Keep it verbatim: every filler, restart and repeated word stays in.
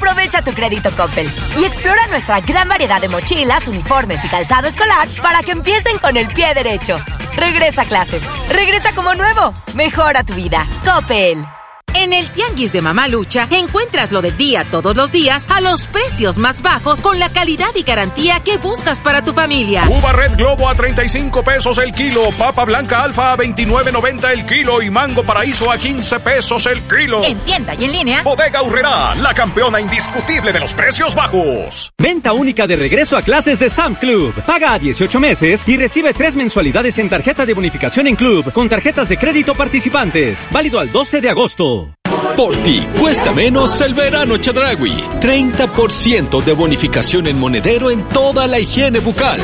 Aprovecha tu crédito Coppel y explora nuestra gran variedad de mochilas, uniformes y calzado escolar para que empiecen con el pie derecho. Regresa a clases. Regresa como nuevo. Mejora tu vida. Coppel. En el Tianguis de Mamalucha encuentras lo del día todos los días a los precios más bajos con la calidad y garantía que buscas para tu familia. Uva Red Globo a treinta y cinco pesos el kilo, papa blanca alfa a veintinueve noventa el kilo y mango paraíso a quince pesos el kilo. En tienda y en línea. Bodega Aurrerá, la campeona indiscutible de los precios bajos. Venta única de regreso a clases de Sam's Club. Paga a dieciocho meses y recibe tres mensualidades en tarjeta de bonificación en Club con tarjetas de crédito participantes. Válido al doce de agosto. Por ti, cuesta menos el verano Chedraui. treinta por ciento de bonificación en monedero en toda la higiene bucal.